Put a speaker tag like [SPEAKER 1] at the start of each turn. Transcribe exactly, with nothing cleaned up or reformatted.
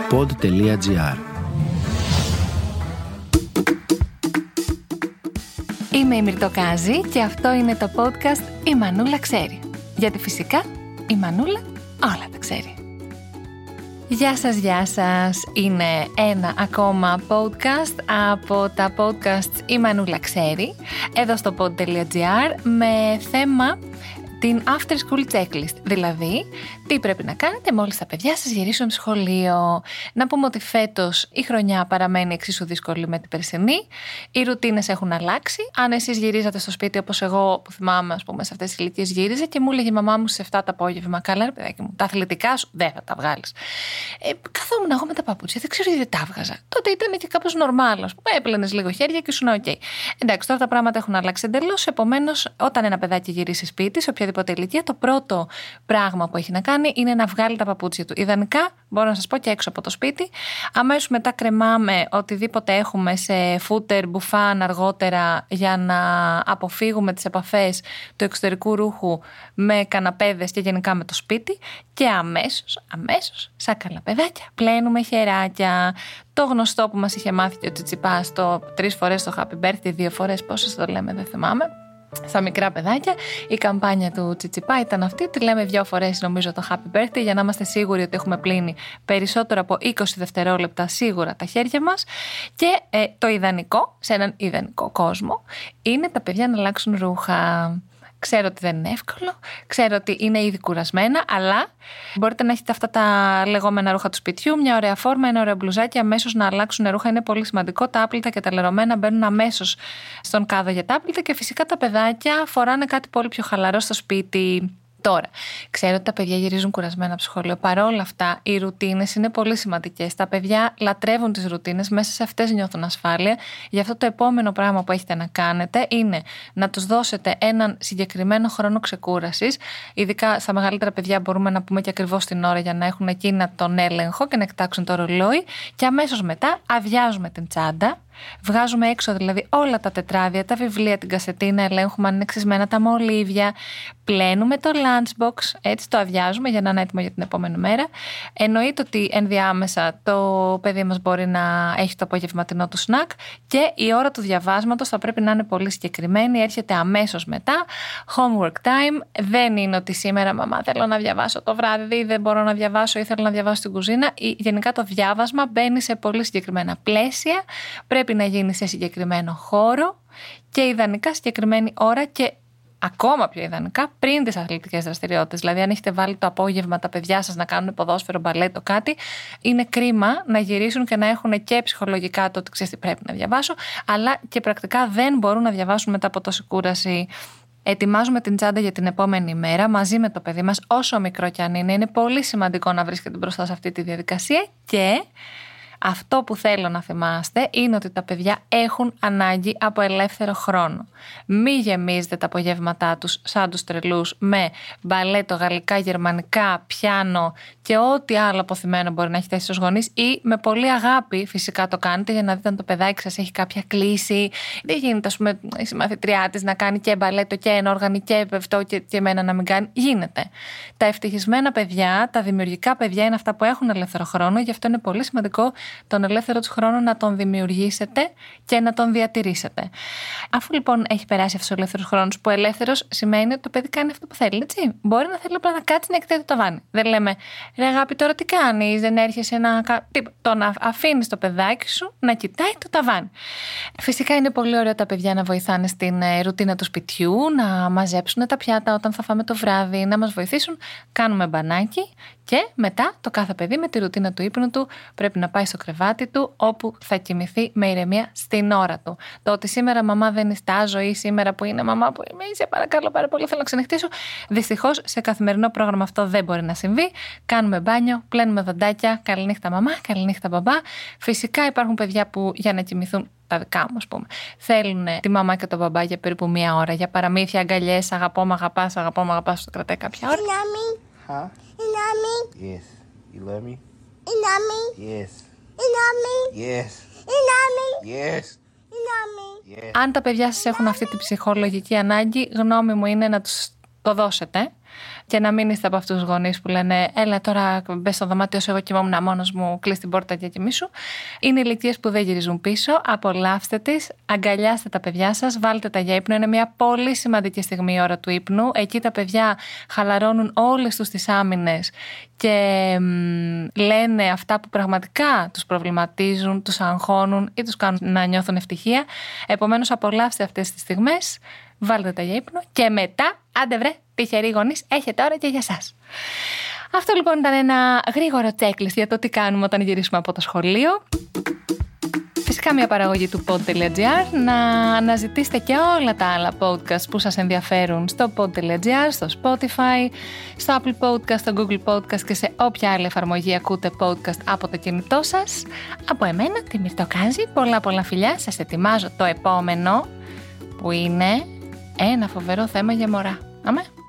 [SPEAKER 1] pod τελεία gr.
[SPEAKER 2] Είμαι η Μυρτοκάζη και αυτό είναι το podcast «Η Μανούλα ξέρει». Γιατί φυσικά η Μανούλα όλα τα ξέρει. Γεια σας, γεια σας. Είναι ένα ακόμα podcast από τα podcasts «Η Μανούλα ξέρει» εδώ στο pod τελεία gr με θέμα την after school checklist, δηλαδή τι πρέπει να κάνετε μόλις τα παιδιά σας γυρίσουν σχολείο. Να πούμε ότι φέτος η χρονιά παραμένει εξίσου δύσκολη με την περσινή. Οι ρουτίνες έχουν αλλάξει. Αν εσείς γυρίζατε στο σπίτι όπως εγώ που θυμάμαι, ας πούμε, σε αυτές τις ηλικίες γύριζε και μου έλεγε η μαμά μου στις εφτά το απόγευμα, καλά ρε παιδάκι μου, τα αθλητικά σου δεν θα τα βγάλεις. Ε, καθόμουν εγώ με τα παπούτσια, δεν ξέρω γιατί τα έβγαζα. Τότε ήταν και κάπως νορμάλ, ας πούμε, έπλαινες λίγο χέρια και ήσουν οκ. Okay. Εντάξει, τώρα τα πράγματα έχουν αλλάξει εντελώς. Επομένως, όταν ένα παιδάκι γυρίσει σπίτι, σε οποιαδήποτε ηλικία, το πρώτο πράγμα που έχει να κάνει είναι να βγάλει τα παπούτσια του. Ιδανικά, μπορώ να σας πω και έξω από το σπίτι. Αμέσως μετά κρεμάμε οτιδήποτε έχουμε σε φούτερ, μπουφάν αργότερα για να αποφύγουμε τις επαφές του εξωτερικού ρούχου με καναπέδες και γενικά με το σπίτι. Και αμέσως, αμέσως, σαν καλά παιδάκια, πλένουμε χεράκια. Το γνωστό που μας είχε μάθει και ο Τσιτσιπάς, το τρεις φορές το happy birthday, δύο φορές, πόσες το λέμε, δεν θυμάμαι. Στα μικρά παιδάκια, η καμπάνια του Τσιτσιπά ήταν αυτή. Τη λέμε δύο φορές, νομίζω, το happy birthday για να είμαστε σίγουροι ότι έχουμε πλύνει περισσότερο από είκοσι δευτερόλεπτα σίγουρα τα χέρια μας. Και ε, το ιδανικό, σε έναν ιδανικό κόσμο, είναι τα παιδιά να αλλάξουν ρούχα. Ξέρω ότι δεν είναι εύκολο, ξέρω ότι είναι ήδη κουρασμένα, αλλά μπορείτε να έχετε αυτά τα λεγόμενα ρούχα του σπιτιού, μια ωραία φόρμα, ένα ωραίο μπλουζάκι, αμέσως να αλλάξουν ρούχα είναι πολύ σημαντικό. Τα άπλυτα και τα λερωμένα μπαίνουν αμέσως στον κάδο για τα άπλυτα και φυσικά τα παιδάκια φοράνε κάτι πολύ πιο χαλαρό στο σπίτι. Τώρα, ξέρω ότι τα παιδιά γυρίζουν κουρασμένα από σχολείο. Παρόλα αυτά, οι ρουτίνες είναι πολύ σημαντικές. Τα παιδιά λατρεύουν τις ρουτίνες, μέσα σε αυτές νιώθουν ασφάλεια. Γι' αυτό το επόμενο πράγμα που έχετε να κάνετε είναι να τους δώσετε έναν συγκεκριμένο χρόνο ξεκούρασης. Ειδικά στα μεγαλύτερα παιδιά μπορούμε να πούμε και ακριβώς την ώρα για να έχουν εκείνα τον έλεγχο και να εκτάξουν το ρολόι. Και αμέσως μετά αδειάζουμε την τσάντα. Βγάζουμε έξω δηλαδή όλα τα τετράδια, τα βιβλία, την κασετίνα, ελέγχουμε αν είναι ξυσμένα τα μολύβια, πλένουμε το lunchbox, έτσι το αδειάζουμε για να είναι έτοιμο για την επόμενη μέρα. Εννοείται ότι ενδιάμεσα το παιδί μας μπορεί να έχει το απογευματινό του σνακ και η ώρα του διαβάσματος θα πρέπει να είναι πολύ συγκεκριμένη, έρχεται αμέσως μετά. Homework time, δεν είναι ότι σήμερα μαμά θέλω να διαβάσω το βράδυ, δεν μπορώ να διαβάσω ή θέλω να διαβάσω στην κουζίνα. Γενικά το διάβασμα μπαίνει σε πολύ συγκεκριμένα πλαίσια, πρέπει να γίνει σε συγκεκριμένο χώρο και ιδανικά συγκεκριμένη ώρα και ακόμα πιο ιδανικά πριν τις αθλητικές δραστηριότητες. Δηλαδή, αν έχετε βάλει το απόγευμα τα παιδιά σας να κάνουν ποδόσφαιρο, μπαλέτο, κάτι, είναι κρίμα να γυρίσουν και να έχουν και ψυχολογικά το ότι ξέρεις τι πρέπει να διαβάσω, αλλά και πρακτικά δεν μπορούν να διαβάσουν μετά από τόση κούραση. Ετοιμάζουμε την τσάντα για την επόμενη μέρα μαζί με το παιδί μας, όσο μικρό κι αν είναι. Είναι πολύ σημαντικό να βρίσκεται μπροστά σε αυτή τη διαδικασία και αυτό που θέλω να θυμάστε είναι ότι τα παιδιά έχουν ανάγκη από ελεύθερο χρόνο. Μη γεμίζετε τα απογεύματά τους σαν τους τρελούς με μπαλέτο, γαλλικά, γερμανικά, πιάνο και ό,τι άλλο αποθυμένο μπορεί να έχετε εσείς ως γονείς ή με πολύ αγάπη φυσικά το κάνετε για να δείτε αν το παιδάκι σας έχει κάποια κλίση. Δεν γίνεται, ας πούμε, η συμμαθητριά της να κάνει και μπαλέτο και ενόργανη και αυτό και, και εμένα να μην κάνει. Γίνεται. Τα ευτυχισμένα παιδιά, τα δημιουργικά παιδιά είναι αυτά που έχουν ελεύθερο χρόνο, γι' αυτό είναι πολύ σημαντικό τον ελεύθερο του χρόνο να τον δημιουργήσετε και να τον διατηρήσετε. Αφού λοιπόν έχει περάσει αυτός ο ελεύθερος χρόνος, που ελεύθερος σημαίνει ότι το παιδί κάνει αυτό που θέλει, έτσι. Μπορεί να θέλει απλά να κάτσει να εκτείνει το ταβάνι. Δεν λέμε, ρε αγάπη, τώρα τι κάνεις, δεν έρχεσαι να. Το να αφήνεις το παιδάκι σου να κοιτάει το ταβάνι. Φυσικά είναι πολύ ωραίο τα παιδιά να βοηθάνε στην ρουτίνα του σπιτιού, να μαζέψουν τα πιάτα όταν θα φάμε το βράδυ, να μας βοηθήσουν. Κάνουμε μπανάκι. Και μετά το κάθε παιδί με τη ρουτίνα του ύπνου του πρέπει να πάει στο κρεβάτι του, όπου θα κοιμηθεί με ηρεμία στην ώρα του. Το ότι σήμερα μαμά δεν νηστάζω ή σήμερα που είναι μαμά που είμαι, σε παρακαλώ πάρα πολύ, θέλω να ξενυχτήσω. Δυστυχώς σε καθημερινό πρόγραμμα αυτό δεν μπορεί να συμβεί. Κάνουμε μπάνιο, πλένουμε δοντάκια, καληνύχτα μαμά, καληνύχτα μπαμπά. Φυσικά υπάρχουν παιδιά που για να κοιμηθούν, τα δικά μου, ας πούμε, θέλουν τη μαμά και τον μπαμπά για περίπου μία ώρα. Για παραμύθια, αγκαλιές, αγαπώ, μ' αγαπάς, αγαπώ, μ' αγαπάς, το κρατάει κάποια ώρα.
[SPEAKER 3] Huh?
[SPEAKER 4] You love me?
[SPEAKER 3] Yes. You love me?
[SPEAKER 4] You love me?
[SPEAKER 3] Yes.
[SPEAKER 4] You love me?
[SPEAKER 3] Yes.
[SPEAKER 4] You love me?
[SPEAKER 3] Yes.
[SPEAKER 4] You love me?
[SPEAKER 3] Yes.
[SPEAKER 2] Αν τα παιδιά σας έχουν αυτή τη ψυχολογική ανάγκη, γνώμη μου είναι να τους το δώσετε και να μην είστε από αυτούς τους γονείς που λένε έλα τώρα μπες στο δωμάτιο σου, εγώ κοιμόμουν μόνος μου, κλείς την πόρτα και κοιμήσου. Είναι ηλικίες που δεν γυρίζουν πίσω, απολαύστε τις, αγκαλιάστε τα παιδιά σας, βάλτε τα για ύπνο, είναι μια πολύ σημαντική στιγμή η ώρα του ύπνου. Εκεί τα παιδιά χαλαρώνουν όλες τους τις άμυνες και μ, λένε αυτά που πραγματικά τους προβληματίζουν, τους αγχώνουν ή τους κάνουν να νιώθουν ευτυχία. Επομένως απολαύστε αυτές τις στιγμές, βάλτε τα για ύπνο και μετά, άντε βρε, τυχεροί γονείς, έχετε ώρα και για σας. Αυτό λοιπόν ήταν ένα γρήγορο checklist για το τι κάνουμε όταν γυρίσουμε από το σχολείο. Φυσικά μια παραγωγή του pod τελεία gr. Να αναζητήσετε και όλα τα άλλα podcast που σας ενδιαφέρουν στο pod τελεία gr, στο Spotify, στο Apple Podcast, στο Google Podcast και σε όποια άλλη εφαρμογή ακούτε podcast από το κινητό σας. Από εμένα, τη Μυρτοκάζη, πολλά πολλά φιλιά. Σας ετοιμάζω το επόμενο που είναι ένα φοβερό θέμα για μωρά. Αμέ.